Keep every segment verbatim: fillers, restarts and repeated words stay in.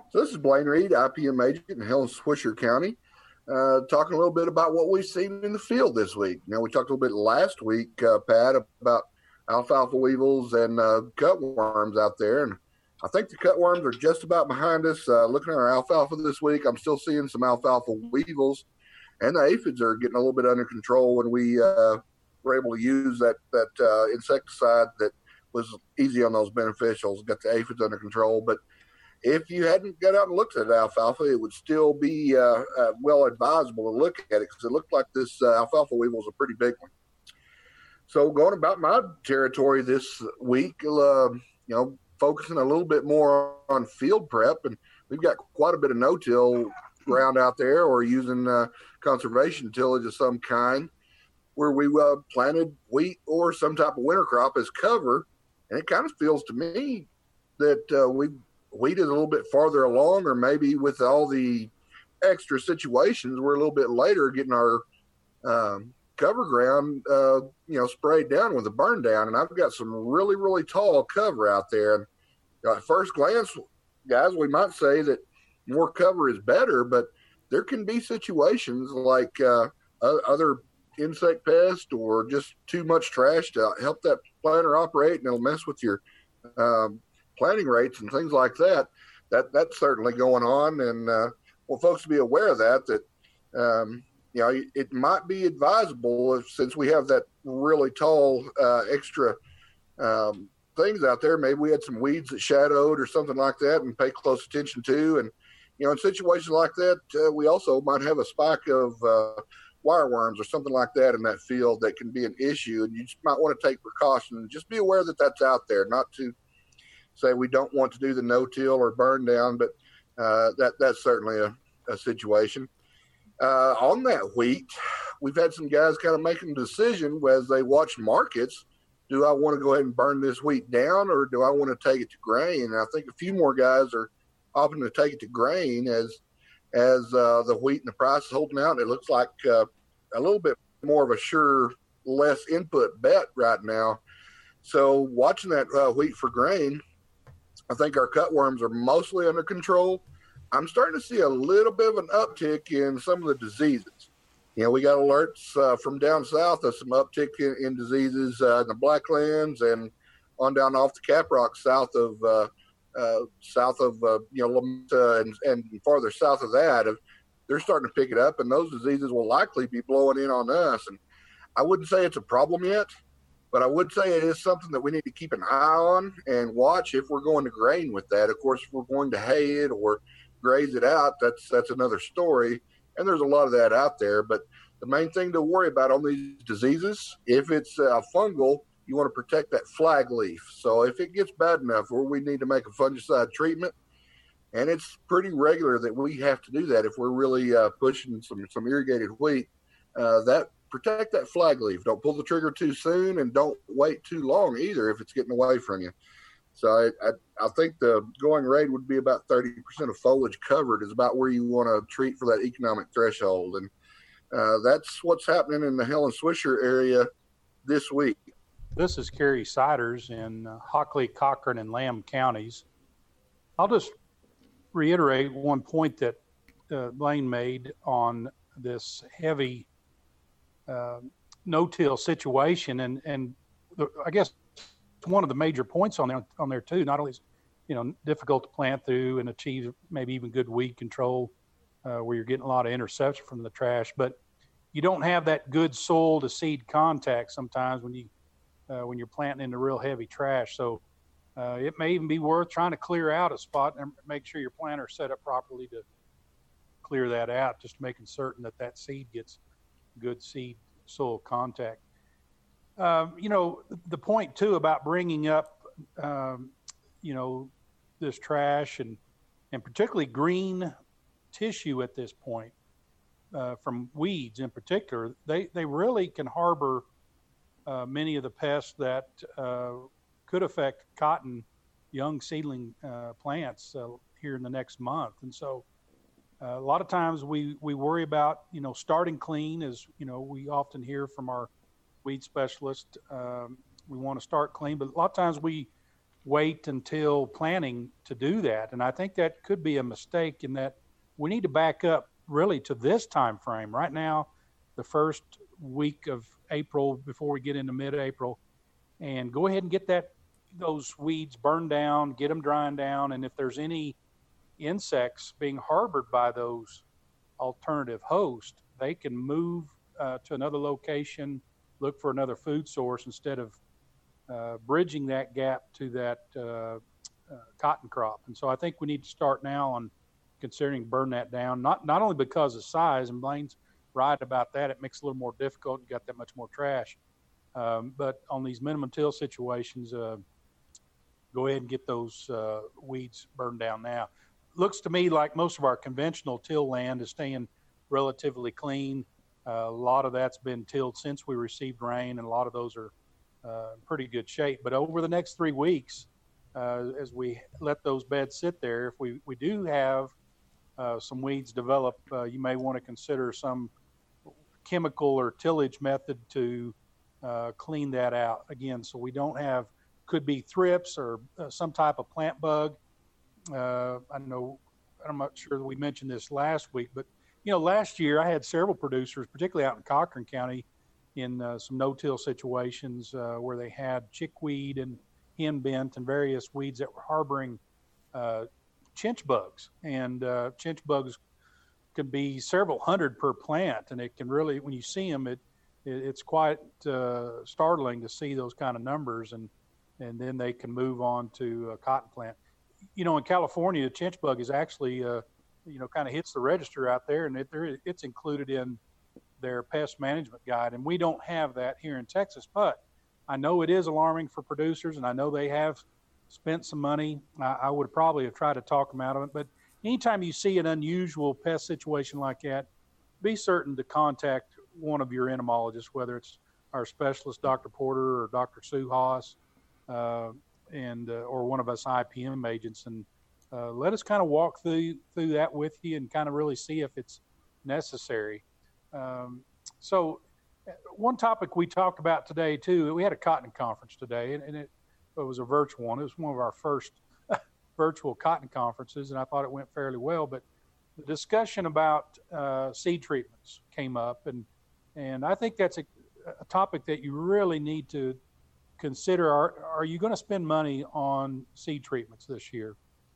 So this is Blaine Reed, I P M agent in Helen Swisher County, uh, talking a little bit about what we've seen in the field this week. Now, we talked a little bit last week, uh, Pat, about alfalfa weevils and uh, cutworms out there, and I think the cutworms are just about behind us. Uh, looking at our alfalfa this week, I'm still seeing some alfalfa weevils, and the aphids are getting a little bit under control when we uh, were able to use that that uh, insecticide that was easy on those beneficials, got the aphids under control. But if you hadn't got out and looked at alfalfa, it would still be uh, uh, well advisable to look at it because it looked like this uh, alfalfa weevil was a pretty big one. So going about my territory this week, uh, you know, focusing a little bit more on field prep, and we've got quite a bit of no-till ground out there, or using uh, conservation tillage of some kind, where we uh, planted wheat or some type of winter crop as cover, and it kind of feels to me that uh, we wheat is a little bit farther along, or maybe with all the extra situations, we're a little bit later getting our um, cover ground, uh, you know, sprayed down with a burn down. And I've got some really, really tall cover out there. And you know, at first glance, guys, we might say that more cover is better, but there can be situations like uh, other insect pest or just too much trash to help that planter operate, and it'll mess with your um, planting rates and things like that. That that's certainly going on, and uh, well, folks to be aware of that. That um, you know, it might be advisable if, since we have that really tall uh, extra um, things out there. Maybe we had some weeds that shadowed or something like that, and pay close attention to. And you know, in situations like that, uh, we also might have a spike of uh, wireworms or something like that in that field that can be an issue, and you just might want to take precautions. Just be aware that that's out there, not to say we don't want to do the no-till or burn down, but uh, that that's certainly a, a situation. Uh, on that wheat, we've had some guys kind of making a decision as they watch markets. Do I want to go ahead and burn this wheat down, or do I want to take it to grain? And I think a few more guys are opting to take it to grain as as uh, the wheat and the price is holding out. And it looks like uh, a little bit more of a sure, less input bet right now. So watching that uh, wheat for grain, I think our cutworms are mostly under control. I'm starting to see a little bit of an uptick in some of the diseases. You know, we got alerts uh, from down south of some uptick in, in diseases uh, in the Blacklands and on down off the Caprock south of uh, uh, south of uh, you know uh, and, and farther south of that. They're starting to pick it up, and those diseases will likely be blowing in on us. And I wouldn't say it's a problem yet, but I would say it is something that we need to keep an eye on and watch if we're going to grain with that. Of course, if we're going to hay it or graze it out, that's that's another story. And there's a lot of that out there. But the main thing to worry about on these diseases, if it's uh, fungal, you want to protect that flag leaf. So if it gets bad enough where we need to make a fungicide treatment, and it's pretty regular that we have to do that if we're really uh, pushing some, some irrigated wheat, uh, that protect that flag leaf. Don't pull the trigger too soon, and don't wait too long either if it's getting away from you. So I, I, I think the going rate would be about thirty percent of foliage covered is about where you want to treat for that economic threshold. And uh, that's what's happening in the Helen Swisher area this week. This is Kerry Siders in uh, Hockley, Cochran, and Lamb counties. I'll just reiterate one point that uh, Blaine made on this heavy uh, no-till situation, and and the, I guess one of the major points on there on there too. Not only is, you know, difficult to plant through and achieve maybe even good weed control, uh, where you're getting a lot of interception from the trash, but you don't have that good soil to seed contact sometimes when you uh, when you're planting into real heavy trash. So uh, it may even be worth trying to clear out a spot and make sure your planter is set up properly to clear that out, just making certain that that seed gets good seed soil contact. Um, you know, the point too about bringing up, um, you know, this trash and, and particularly green tissue at this point, uh, from weeds in particular, they, they really can harbor uh, many of the pests that uh, could affect cotton young seedling uh, plants uh, here in the next month. And so uh, a lot of times we, we worry about, you know, starting clean, as, you know, we often hear from our weed specialist. Um, we want to start clean, but a lot of times we wait until planting to do that. And I think that could be a mistake in that we need to back up really to this time frame. Right now, the first week of April before we get into mid-April, and go ahead and get that those weeds burned down, get them drying down, and if there's any insects being harbored by those alternative hosts, they can move uh, to another location, look for another food source instead of uh, bridging that gap to that uh, uh, cotton crop. And so I think we need to start now on considering burn that down, not not only because of size, and Blaine's right about that, it makes it a little more difficult, you got that much more trash, um, but on these minimum till situations, uh, go ahead and get those uh, weeds burned down now. Looks to me like most of our conventional till land is staying relatively clean. Uh, a lot of that's been tilled since we received rain, and a lot of those are uh, in pretty good shape. But over the next three weeks, uh, as we let those beds sit there, if we, we do have uh, some weeds develop, uh, you may want to consider some chemical or tillage method to uh, clean that out again, so we don't have, could be thrips or uh, some type of plant bug. Uh, I know, I'm not sure that we mentioned this last week, but you know, last year I had several producers, particularly out in Cochran County, in uh, some no-till situations uh, where they had chickweed and henbent and various weeds that were harboring uh, chinch bugs. And uh, chinch bugs can be several hundred per plant, and it can really, when you see them, it, it it's quite uh, startling to see those kind of numbers, and and then they can move on to a cotton plant. You know, in California, chinch bug is actually, uh, you know, kind of hits the register out there, and it, there, it's included in their pest management guide. And we don't have that here in Texas, but I know it is alarming for producers, and I know they have spent some money. I, I would probably have tried to talk them out of it, but anytime you see an unusual pest situation like that, be certain to contact one of your entomologists, whether it's our specialist, Doctor Porter, or Doctor Sue Haas, uh, and uh, or one of us I P M agents, and uh, let us kind of walk through through that with you and kind of really see if it's necessary. Um, so one topic we talked about today too, we had a cotton conference today, and, and it, it was a virtual one. It was one of our first virtual cotton conferences, and I thought it went fairly well. But the discussion about uh, seed treatments came up, and and I think that's a, a topic that you really need to consider. Are, are you going to spend money on seed treatments this year?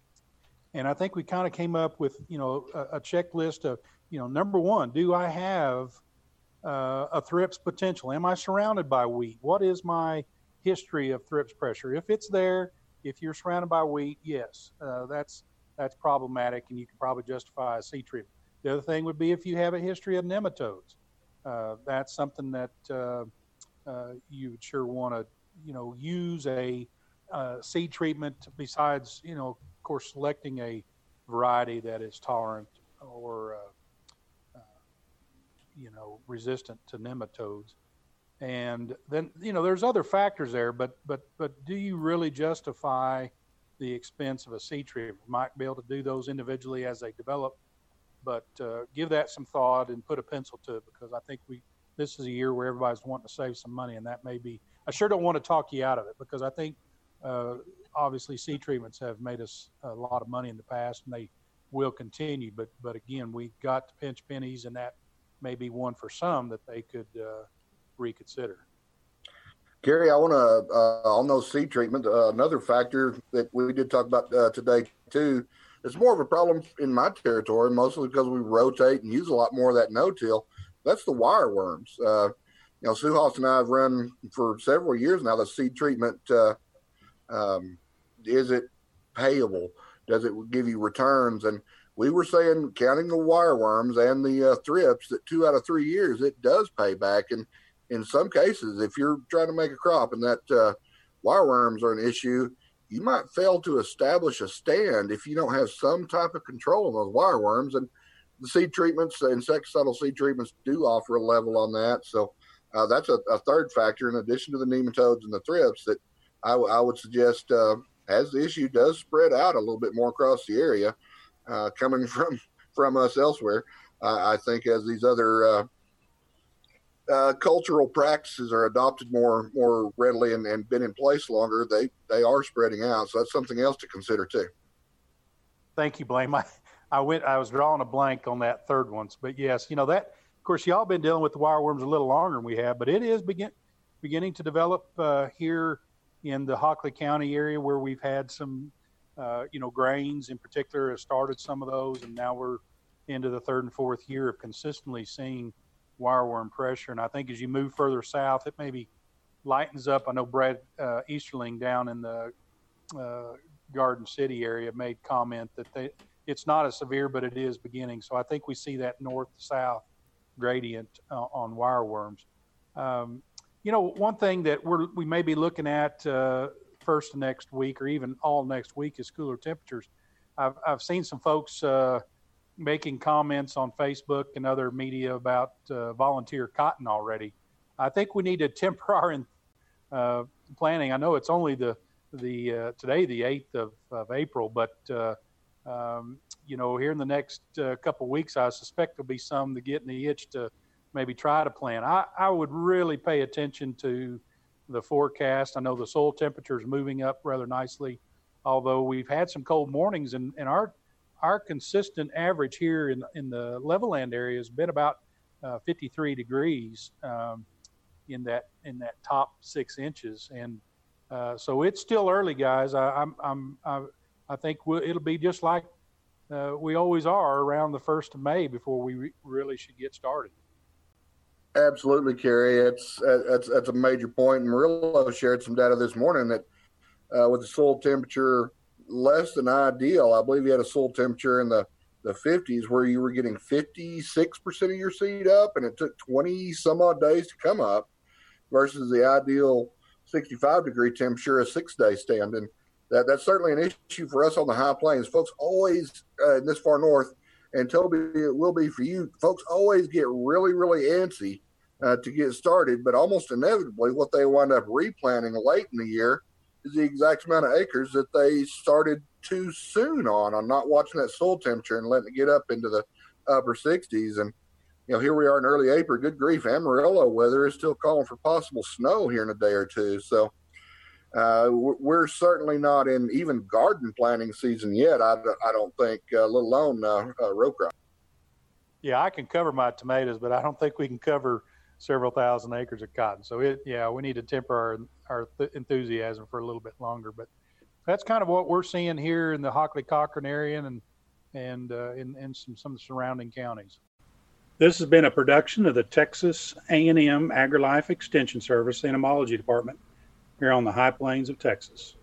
And I think we kind of came up with, you know, a, a checklist of, you know, number one, do I have uh, a thrips potential? Am I surrounded by wheat? What is my history of thrips pressure? If it's there, if you're surrounded by wheat, yes, uh, that's that's problematic, and you can probably justify a seed treatment. The other thing would be if you have a history of nematodes. Uh, that's something that uh, uh, you would sure want to, you know, use a uh, seed treatment besides, you know, of course, selecting a variety that is tolerant or, uh, uh, you know, resistant to nematodes. And then, you know, there's other factors there, but but but do you really justify the expense of a seed treatment? You might be able to do those individually as they develop, but uh, give that some thought and put a pencil to it, because I think we this is a year where everybody's wanting to save some money, and that may be. I sure don't want to talk you out of it, because I think uh, obviously seed treatments have made us a lot of money in the past, and they will continue. But but again, we've got to pinch pennies, and that may be one for some that they could uh, reconsider. Gary, I want to, uh, on those seed treatment, uh, another factor that we did talk about uh, today too, it's more of a problem in my territory, mostly because we rotate and use a lot more of that no-till. That's the wire worms. Uh, you know, Sue Haas and I have run for several years now the seed treatment. Uh, um, is it payable? Does it give you returns? And we were saying, counting the wire worms and the uh, thrips, that two out of three years it does pay back. And in some cases, if you're trying to make a crop and that uh, wire worms are an issue, you might fail to establish a stand if you don't have some type of control on those wire worms. And the seed treatments, the insecticidal seed treatments, do offer a level on that. So uh, that's a, a third factor in addition to the nematodes and the thrips that I, w- I would suggest, uh, as the issue does spread out a little bit more across the area, uh, coming from from us elsewhere. Uh, I think as these other uh, uh, cultural practices are adopted more more readily and, and been in place longer, they they are spreading out. So that's something else to consider too. Thank you, Blaine. I, I went. I was drawing a blank on that third one, but yes, you know that. Of course, y'all been dealing with the wireworms a little longer than we have, but it is begin beginning to develop uh, here in the Hockley County area, where we've had some, uh, you know, grains in particular have started some of those, and now we're into the third and fourth year of consistently seeing wireworm pressure. And I think as you move further south, it maybe lightens up. I know Brad uh, Easterling down in the uh, Garden City area made comment that they, it's not as severe, but it is beginning. So I think we see that north-south gradient uh, on wireworms. Um, you know, one thing that we're, we may be looking at uh, first next week or even all next week is cooler temperatures. I've, I've seen some folks uh, making comments on Facebook and other media about uh, volunteer cotton already. I think we need to temper our uh, planning. I know it's only the the uh, today the eighth of, of April, but uh, um, you know, here in the next uh, couple of weeks, I suspect there'll be some that get in the itch to maybe try to plan. I, I would really pay attention to the forecast. I know the soil temperature is moving up rather nicely, although we've had some cold mornings, and, and our our consistent average here in in the Levelland area has been about uh, fifty-three degrees um, in that in that top six inches, and uh, so it's still early, guys. I, I'm I'm I, I think we'll, it'll be just like uh, we always are around the first of May before we re- really should get started. Absolutely, Kerry. It's that's that's a major point. And Murillo shared some data this morning that uh, with the soil temperature less than ideal, I believe you had a soil temperature in the, the fifties where you were getting fifty-six percent of your seed up, and it took twenty some odd days to come up, versus the ideal sixty-five degree temperature, a six day stand. And that, that's certainly an issue for us on the high plains. Folks always, uh, this far north, and Toby, it will be for you, folks always get really, really antsy uh, to get started, but almost inevitably what they wind up replanting late in the year is the exact amount of acres that they started too soon on, on not watching that soil temperature and letting it get up into the upper sixties. And, you know, here we are in early April, good grief, Amarillo weather is still calling for possible snow here in a day or two. So uh, we're certainly not in even garden planting season yet, I, I don't think, uh, let alone uh, uh, row crop. Yeah, I can cover my tomatoes, but I don't think we can cover several thousand acres of cotton. So, it, yeah, we need to temper our, our th- enthusiasm for a little bit longer. But that's kind of what we're seeing here in the Hockley-Cochran area and and uh, in, in some, some surrounding counties. This has been a production of the Texas A and M AgriLife Extension Service Entomology Department here on the High Plains of Texas.